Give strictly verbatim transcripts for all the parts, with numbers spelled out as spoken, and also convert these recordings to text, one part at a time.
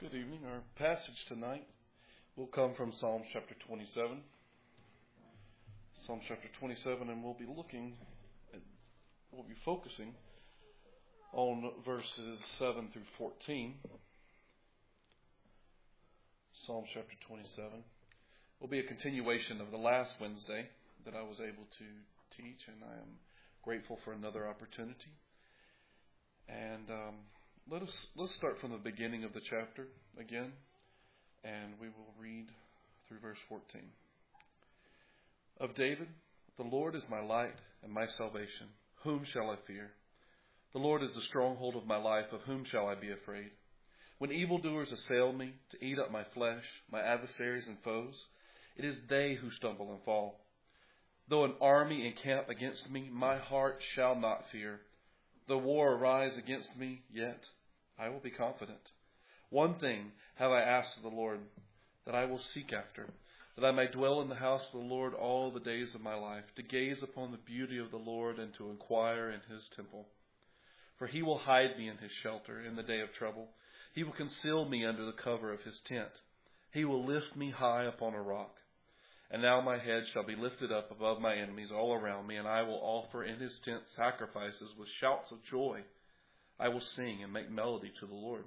Good evening. Our passage tonight will come from Psalms chapter twenty-seven. Psalms chapter twenty-seven, and we'll be looking at, we'll be focusing on verses seven through fourteen. Psalms chapter twenty-seven will be a continuation of the last Wednesday that I was able to teach, and I am grateful for another opportunity. And um, let us let's start from the beginning of the chapter again, and we will read through verse fourteen. Of David, the Lord is my light and my salvation. Whom shall I fear? The Lord is the stronghold of my life. Of whom shall I be afraid? When evildoers assail me to eat up my flesh, my adversaries and foes, it is they who stumble and fall. Though an army encamp against me, my heart shall not fear. Though war arise against me, yet I will be confident. One thing have I asked of the Lord, that I will seek after, that I may dwell in the house of the Lord all the days of my life, to gaze upon the beauty of the Lord and to inquire in his temple. For he will hide me in his shelter in the day of trouble. He will conceal me under the cover of his tent. He will lift me high upon a rock. And now my head shall be lifted up above my enemies all around me, and I will offer in his tent sacrifices with shouts of joy. I will sing and make melody to the Lord.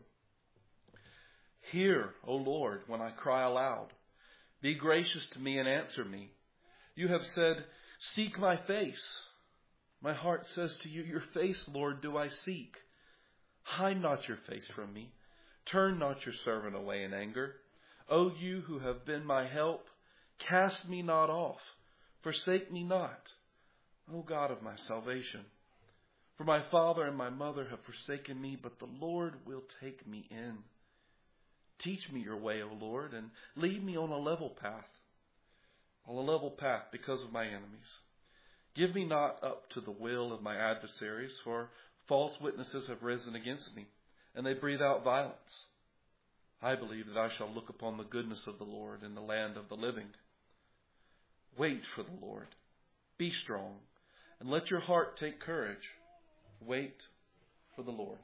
Hear, O Lord, when I cry aloud. Be gracious to me and answer me. You have said, seek my face. My heart says to you, your face, Lord, do I seek. Hide not your face from me. Turn not your servant away in anger. O you who have been my help, cast me not off. Forsake me not, O God of my salvation. For my father and my mother have forsaken me, but the Lord will take me in. Teach me your way, O Lord, and lead me on a level path, on a level path because of my enemies. Give me not up to the will of my adversaries, for false witnesses have risen against me, and they breathe out violence. I believe that I shall look upon the goodness of the Lord in the land of the living. Wait for the Lord. Be strong, and let your heart take courage. Wait for the Lord.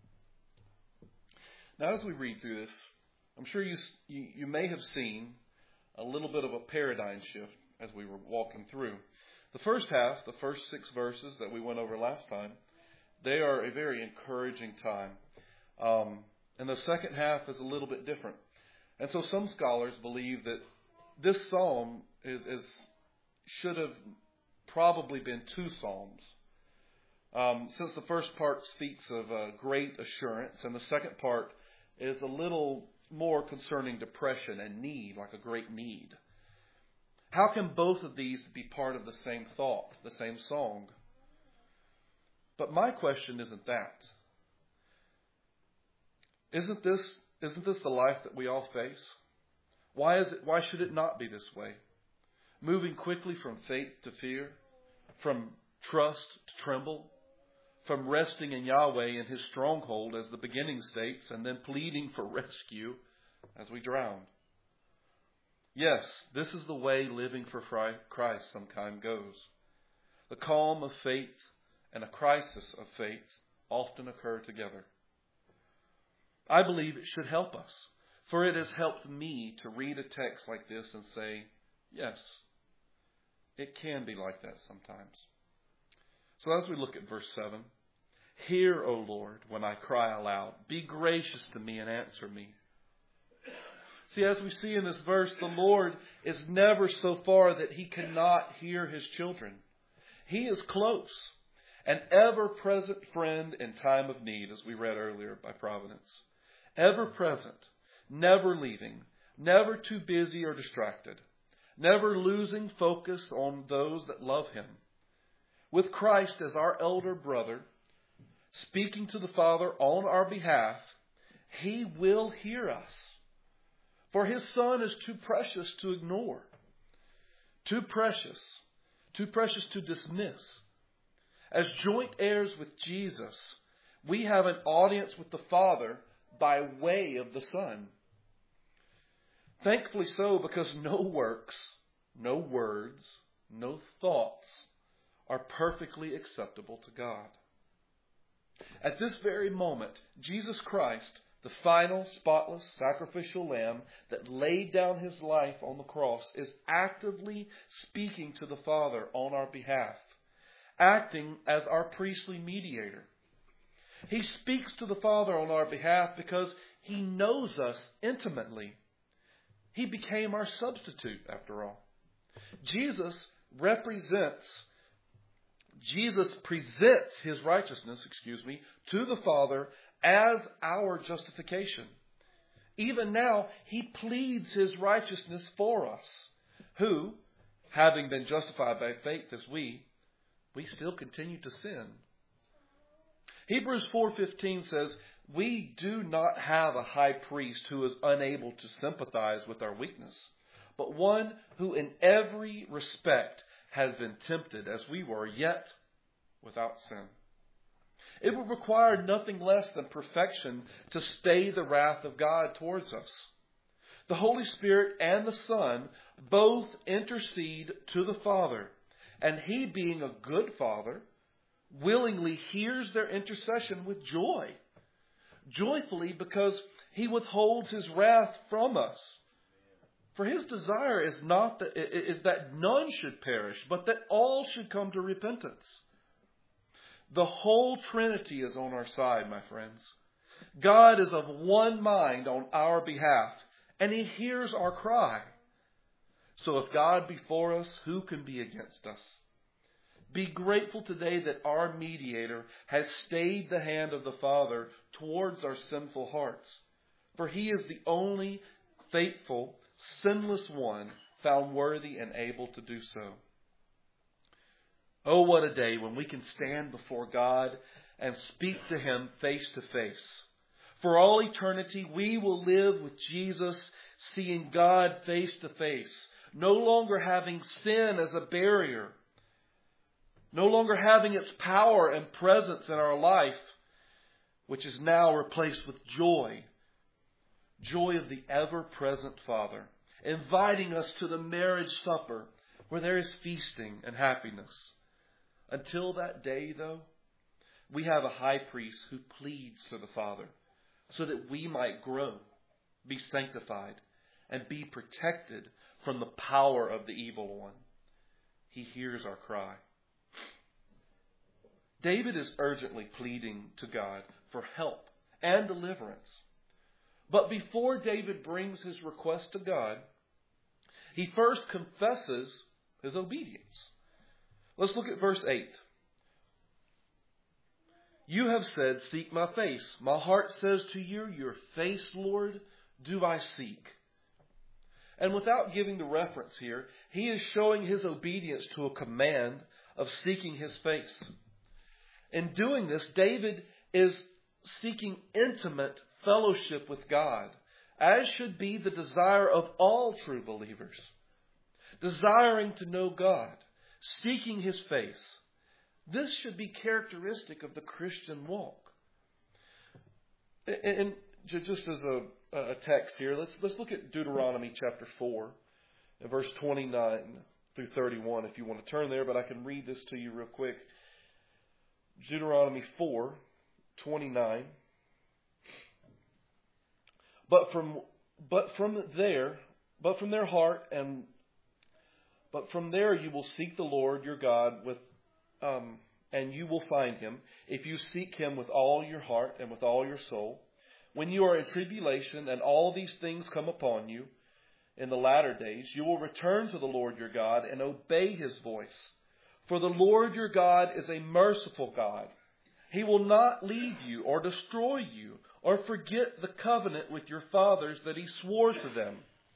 Now, as we read through this, I'm sure you, you you may have seen a little bit of a paradigm shift as we were walking through. The first half, the first six verses that we went over last time, they are a very encouraging time. Um, and the second half is a little bit different. And so some scholars believe that this psalm is, is should have probably been two psalms. Um, since the first part speaks of uh, great assurance, and the second part is a little more concerning depression and need, like a great need. How can both of these be part of the same thought, the same song? But my question isn't that. Isn't this isn't this the life that we all face? Why is it? Why should it not be this way? Moving quickly from faith to fear, from trust to tremble, from resting in Yahweh in his stronghold as the beginning states, and then pleading for rescue as we drown. Yes, this is the way living for Christ sometimes goes. The calm of faith and a crisis of faith often occur together. I believe it should help us, for it has helped me to read a text like this and say, yes, it can be like that sometimes. So as we look at verse seven, hear, O Lord, when I cry aloud. Be gracious to me and answer me. See, as we see in this verse, the Lord is never so far that he cannot hear his children. He is close, an ever-present friend in time of need, as we read earlier by Providence. Ever-present, never leaving, never too busy or distracted, never losing focus on those that love him. With Christ as our elder brother, speaking to the Father on our behalf, he will hear us. For his Son is too precious to ignore, too precious, too precious to dismiss. As joint heirs with Jesus, we have an audience with the Father by way of the Son. Thankfully so, because no works, no words, no thoughts are perfectly acceptable to God. At this very moment, Jesus Christ the final, spotless, sacrificial lamb that laid down his life on the cross, is actively speaking to the Father on our behalf, acting as our priestly mediator. He speaks to the Father on our behalf because he knows us intimately. He became our substitute, after all. Jesus represents, Jesus presents his righteousness, excuse me, to the Father as our justification. Even now, he pleads his righteousness for us, who, having been justified by faith as we, we still continue to sin. Hebrews four fifteen says, we do not have a high priest who is unable to sympathize with our weakness, but one who in every respect has been tempted as we were, yet without sin. It would require nothing less than perfection to stay the wrath of God towards us. The Holy Spirit and the Son both intercede to the Father, and he, being a good Father, willingly hears their intercession with joy. Joyfully, because he withholds his wrath from us. For his desire is not that, is that none should perish, but that all should come to repentance. The whole Trinity is on our side, my friends. God is of one mind on our behalf, and he hears our cry. So if God be for us, who can be against us? Be grateful today that our mediator has stayed the hand of the Father towards our sinful hearts. For he is the only faithful, sinless one found worthy and able to do so. Oh, what a day when we can stand before God and speak to him face to face. For all eternity, we will live with Jesus, seeing God face to face, no longer having sin as a barrier, no longer having its power and presence in our life, which is now replaced with joy. Joy of the ever-present Father, inviting us to the marriage supper where there is feasting and happiness. Until that day, though, we have a high priest who pleads to the Father so that we might grow, be sanctified, and be protected from the power of the evil one. He hears our cry. David is urgently pleading to God for help and deliverance. But before David brings his request to God, he first confesses his obedience. Let's look at verse eight. You have said, seek my face. My heart says to you, your face, Lord, do I seek. And without giving the reference here, he is showing his obedience to a command of seeking his face. In doing this, David is seeking intimate fellowship with God, as should be the desire of all true believers. Desiring to know God, seeking his face. This should be characteristic of the Christian walk. And just as a, a text here, let's let's look at Deuteronomy chapter four, verse twenty-nine through thirty-one, if you want to turn there, but I can read this to you real quick. Deuteronomy four, twenty-nine. But from but from there, but from their heart and but from there you will seek the Lord your God with um, and you will find him if you seek him with all your heart and with all your soul. When you are in tribulation and all these things come upon you in the latter days, you will return to the Lord your God and obey his voice. For the Lord your God is a merciful God. He will not leave you or destroy you or forget the covenant with your fathers that he swore to them.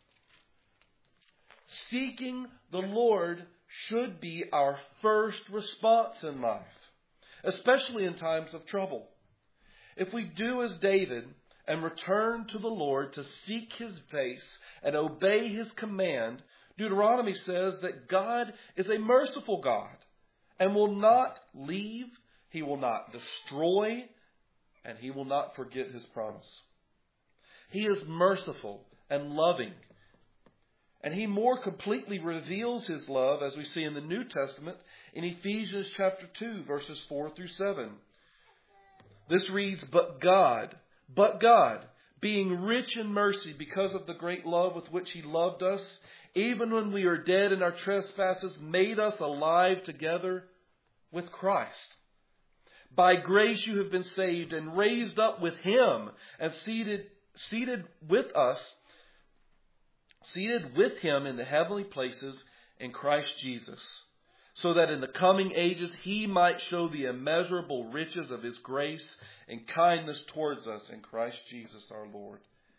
Seeking the Lord should be our first response in life, especially in times of trouble. If we do as David and return to the Lord to seek his face and obey his command, Deuteronomy says that God is a merciful God and will not leave, he will not destroy, and he will not forget his promise. He is merciful and loving. And he more completely reveals his love, as we see in the New Testament, in Ephesians chapter two, verses four through seven. This reads, But God, but God, being rich in mercy because of the great love with which He loved us, even when we are dead in our trespasses, made us alive together with Christ. By grace you have been saved and raised up with Him and seated, seated with us, seated with Him in the heavenly places in Christ Jesus, so that in the coming ages He might show the immeasurable riches of His grace and kindness towards us in Christ Jesus our Lord.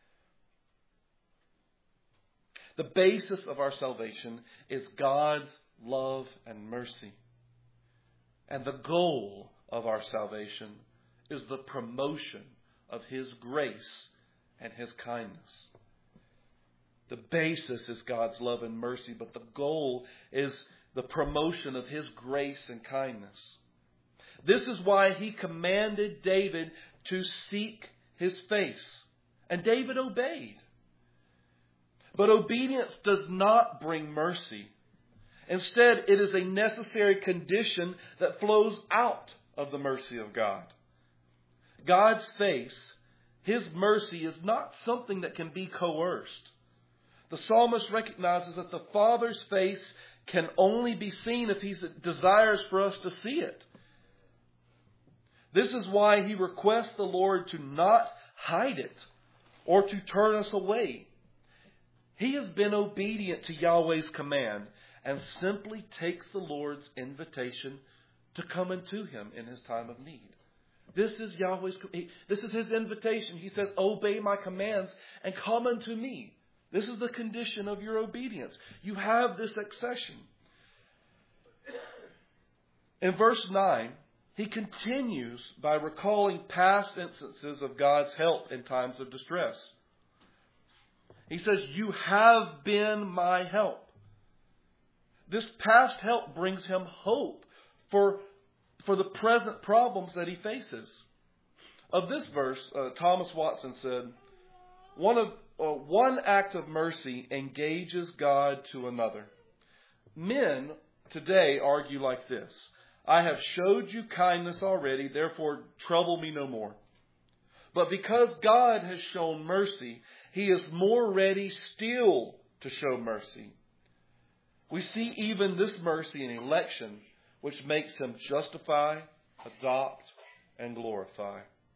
The basis of our salvation is God's love and mercy. And the goal of our salvation is the promotion of His grace and His kindness. The basis is God's love and mercy, but the goal is the promotion of His grace and kindness. This is why He commanded David to seek His face. And David obeyed. But obedience does not bring mercy. Instead, it is a necessary condition that flows out of the mercy of God. God's face, His mercy, is not something that can be coerced. The psalmist recognizes that the Father's face can only be seen if He desires for us to see it. This is why He requests the Lord to not hide it or to turn us away. He has been obedient to Yahweh's command and simply takes the Lord's invitation to come unto Him in His time of need. This is Yahweh's, this is His invitation. He says, obey my commands and come unto me. This is the condition of your obedience. You have this accession. In verse nine, he continues by recalling past instances of God's help in times of distress. He says, you have been my help. This past help brings him hope for, for the present problems that he faces. Of this verse, uh, Thomas Watson said, one, of, uh, one act of mercy engages God to another. Men today argue like this: I have showed you kindness already, therefore trouble me no more. But because God has shown mercy, He is more ready still to show mercy. We see even this mercy in election, which makes Him justify, adopt, and glorify.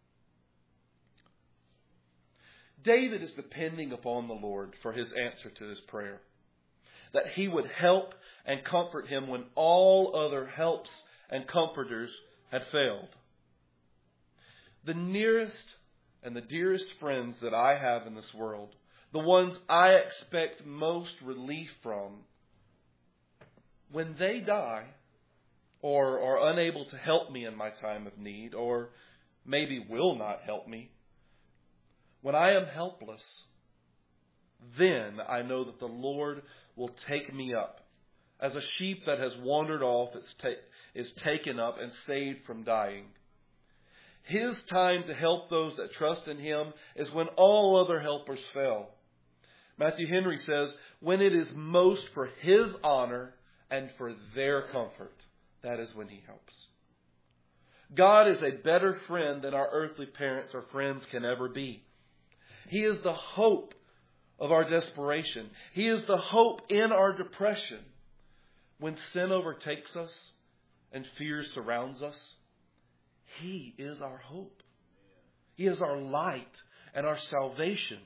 David is depending upon the Lord for His answer to his prayer, that He would help and comfort him when all other helps and comforters had failed. The nearest and the dearest friends that I have in this world, the ones I expect most relief from, when they die or are unable to help me in my time of need, or maybe will not help me, when I am helpless, then I know that the Lord will take me up. As a sheep that has wandered off is, ta- is taken up and saved from dying. His time to help those that trust in Him is when all other helpers fail. Matthew Henry says, when it is most for His honor and for their comfort, that is when He helps. God is a better friend than our earthly parents or friends can ever be. He is the hope of our desperation. He is the hope in our depression. When sin overtakes us and fear surrounds us, He is our hope. He is our light and our salvation.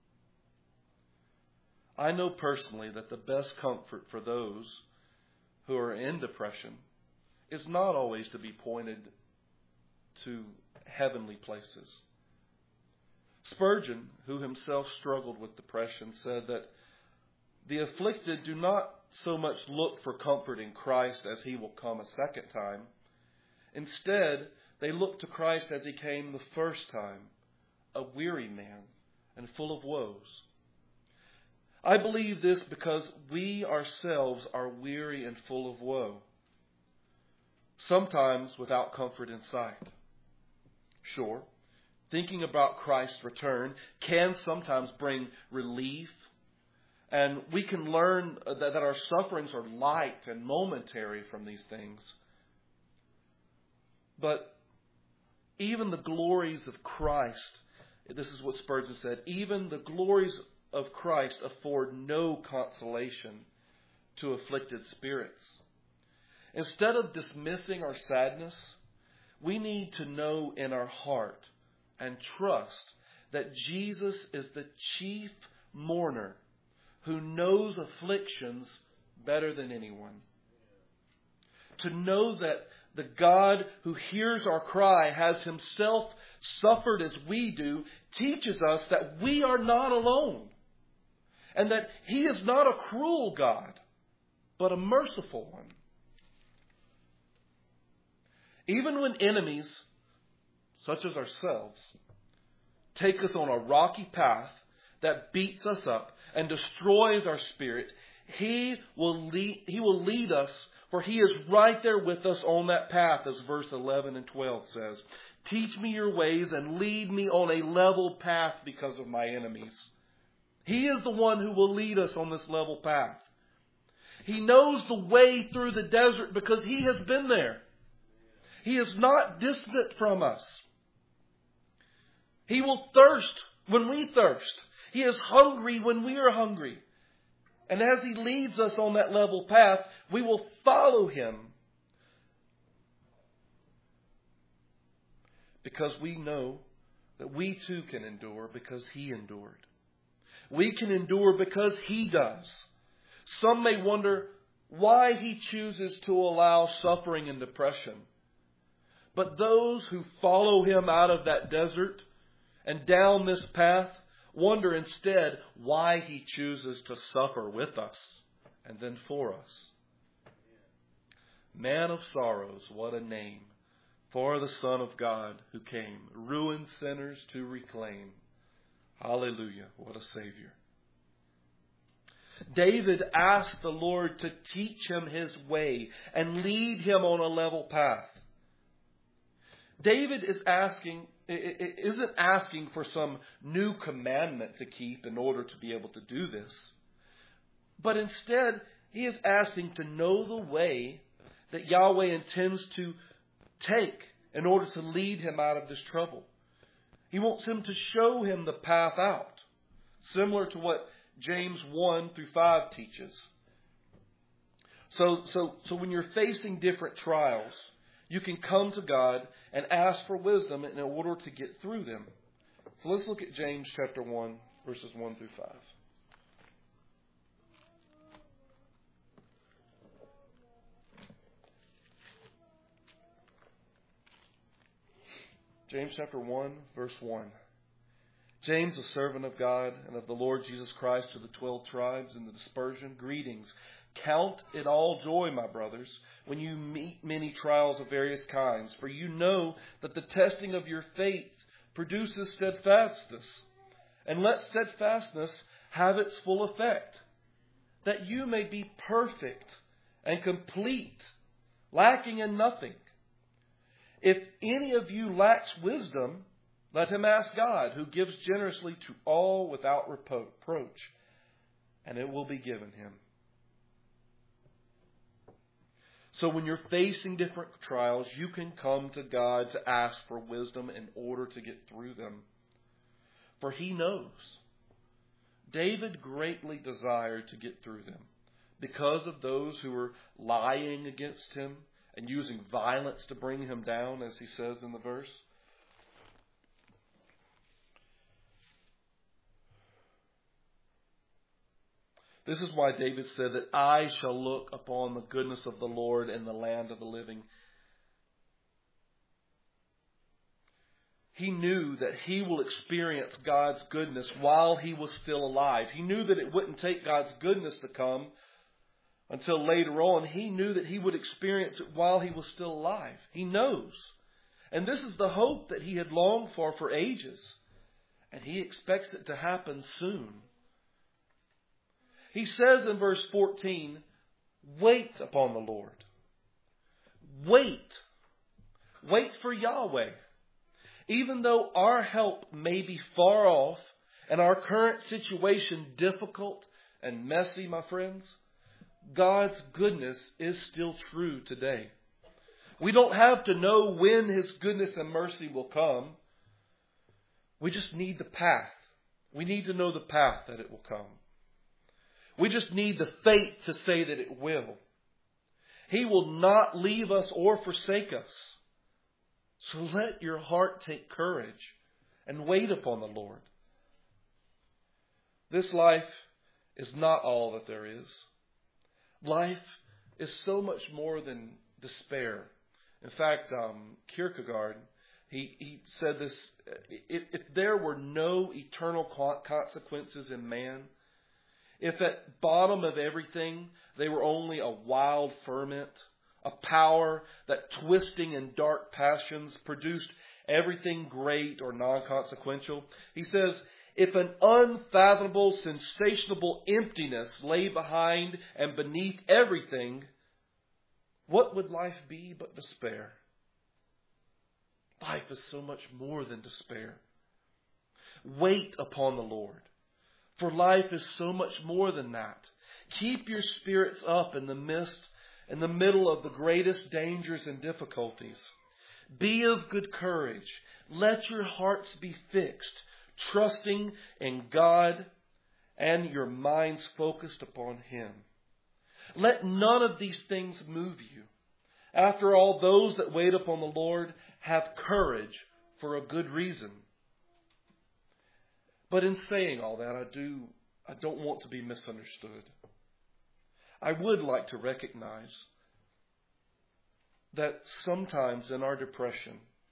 I know personally that the best comfort for those who are in depression is not always to be pointed to heavenly places. Spurgeon, who himself struggled with depression, said that the afflicted do not so much look for comfort in Christ as He will come a second time. Instead, they look to Christ as He came the first time, a weary man and full of woes. I believe this because we ourselves are weary and full of woe, sometimes without comfort in sight. Sure, thinking about Christ's return can sometimes bring relief, and we can learn that, that our sufferings are light and momentary from these things. But even the glories of Christ This is what Spurgeon said. Even the glories of Christ afford no consolation to afflicted spirits. Instead of dismissing our sadness, we need to know in our heart and trust that Jesus is the chief mourner who knows afflictions better than anyone. To know that the God who hears our cry has himself suffered as we do teaches us that we are not alone. And that he is not a cruel God, but a merciful one. Even when enemies, such as ourselves, take us on a rocky path that beats us up and destroys our spirit, He will lead, He will lead us, for He is right there with us on that path, as verse eleven and twelve says. Teach me your ways and lead me on a level path because of my enemies. He is the one who will lead us on this level path. He knows the way through the desert because He has been there. He is not distant from us. He will thirst when we thirst. He is hungry when we are hungry. And as He leads us on that level path, we will follow Him. Because we know that we too can endure because He endured. We can endure because He does. Some may wonder why He chooses to allow suffering and depression. But those who follow Him out of that desert and down this path wonder instead why He chooses to suffer with us and then for us. Man of sorrows, what a name for the Son of God who came, ruined sinners to reclaim. Hallelujah, what a Savior. David asked the Lord to teach him His way and lead him on a level path. David is asking, isn't asking for some new commandment to keep in order to be able to do this. But instead, he is asking to know the way that Yahweh intends to take in order to lead him out of this trouble. He wants him to show him the path out, similar to what James one through five teaches. So, so, so when you're facing different trials, you can come to God and ask for wisdom in order to get through them. So let's look at James chapter one, verses one through five. James chapter one, verse one. James, a servant of God and of the Lord Jesus Christ, to the twelve tribes in the dispersion, greetings. Count it all joy, my brothers, when you meet many trials of various kinds, for you know that the testing of your faith produces steadfastness. And let steadfastness have its full effect, that you may be perfect and complete, lacking in nothing. If any of you lacks wisdom, let him ask God, who gives generously to all without reproach, and it will be given him. So when you're facing different trials, you can come to God to ask for wisdom in order to get through them. For He knows. David greatly desired to get through them because of those who were lying against him and using violence to bring him down, as he says in the verse. This is why David said that I shall look upon the goodness of the Lord in the land of the living. He knew that he will experience God's goodness while he was still alive. He knew that it wouldn't take God's goodness to come until later on. He knew that he would experience it while he was still alive. He knows. And this is the hope that he had longed for for ages. And he expects it to happen soon. He says in verse fourteen, wait upon the Lord. Wait. Wait for Yahweh. Even though our help may be far off and our current situation difficult and messy, my friends, God's goodness is still true today. We don't have to know when His goodness and mercy will come. We just need the path. We need to know the path that it will come. We just need the faith to say that it will. He will not leave us or forsake us. So let your heart take courage and wait upon the Lord. This life is not all that there is. Life is so much more than despair. In fact, um, Kierkegaard, he, he said this, if, if there were no eternal consequences in man, if at bottom of everything they were only a wild ferment, a power that twisting in dark passions produced everything great or non-consequential, he says, if an unfathomable, sensational emptiness lay behind and beneath everything, what would life be but despair? Life is so much more than despair. Wait upon the Lord, for life is so much more than that. Keep your spirits up in the midst, in the middle of the greatest dangers and difficulties. Be of good courage. Let your hearts be fixed, trusting in God and your minds focused upon Him. Let none of these things move you. After all, those that wait upon the Lord have courage for a good reason. But in saying all that, I do, I don't want to be misunderstood. I would like to recognize that sometimes in our depression,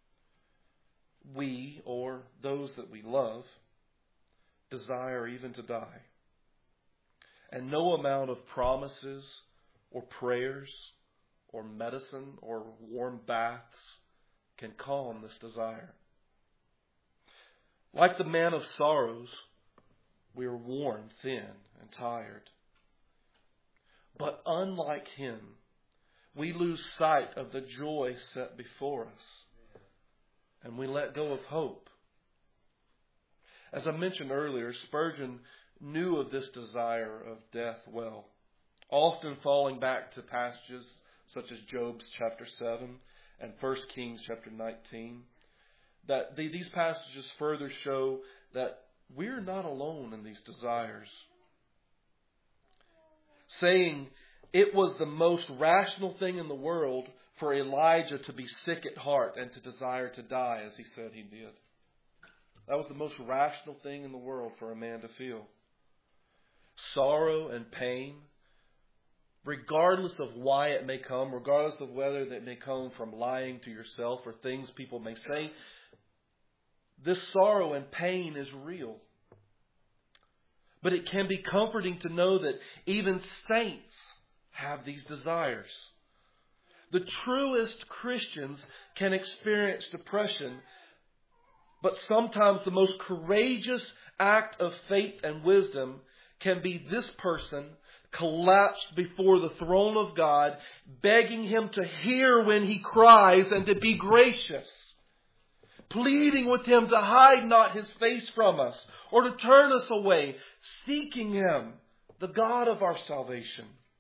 we, or those that we love, desire even to die. And no amount of promises or prayers or medicine or warm baths can calm this desire. Like the man of sorrows, we are worn thin and tired. But unlike him, we lose sight of the joy set before us. And we let go of hope. As I mentioned earlier, Spurgeon knew of this desire of death well, often falling back to passages such as Job's chapter seven and First Kings chapter nineteen. That the, these passages further show that we're not alone in these desires. Saying it was the most rational thing in the world for Elijah to be sick at heart and to desire to die, as he said he did. That was the most rational thing in the world for a man to feel. Sorrow and pain, regardless of why it may come, regardless of whether it may come from lying to yourself or things people may say, this sorrow and pain is real. But it can be comforting to know that even saints have these desires. The truest Christians can experience depression, but sometimes the most courageous act of faith and wisdom can be this person collapsed before the throne of God, begging Him to hear when he cries and to be gracious. Pleading with Him to hide not His face from us or to turn us away, seeking Him, the God of our salvation.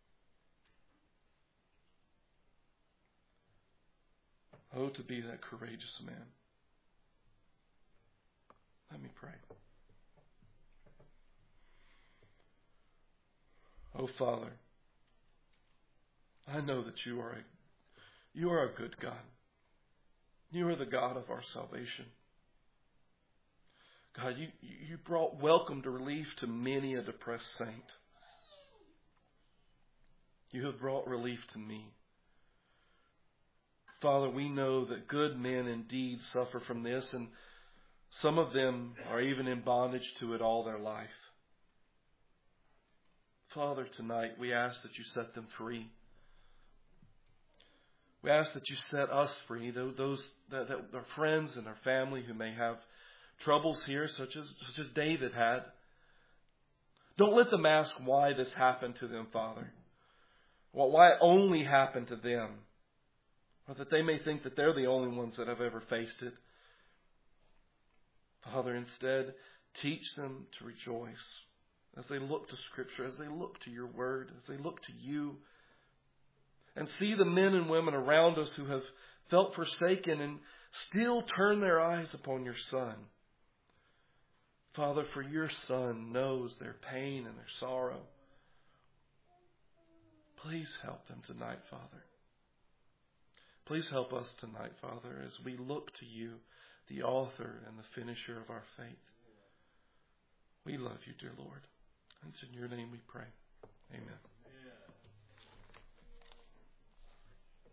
Oh, to be that courageous man. Let me pray. Oh, Father, I know that you are a, you are a good God. You are the God of our salvation. God, you, you brought welcome to relief to many a depressed saint. You have brought relief to me. Father, we know that good men indeed suffer from this, and some of them are even in bondage to it all their life. Father, tonight we ask that you set them free. We ask that you set us free, those that, that our friends and our family who may have troubles here, such as, such as David had. Don't let them ask why this happened to them, Father. Well, why it only happened to them. Or that they may think that they're the only ones that have ever faced it. Father, instead, teach them to rejoice as they look to Scripture, as they look to your Word, as they look to you. And see the men and women around us who have felt forsaken and still turn their eyes upon your Son. Father, for your Son knows their pain and their sorrow. Please help them tonight, Father. Please help us tonight, Father, as we look to you, the author and the finisher of our faith. We love you, dear Lord. And it's in your name we pray. Amen.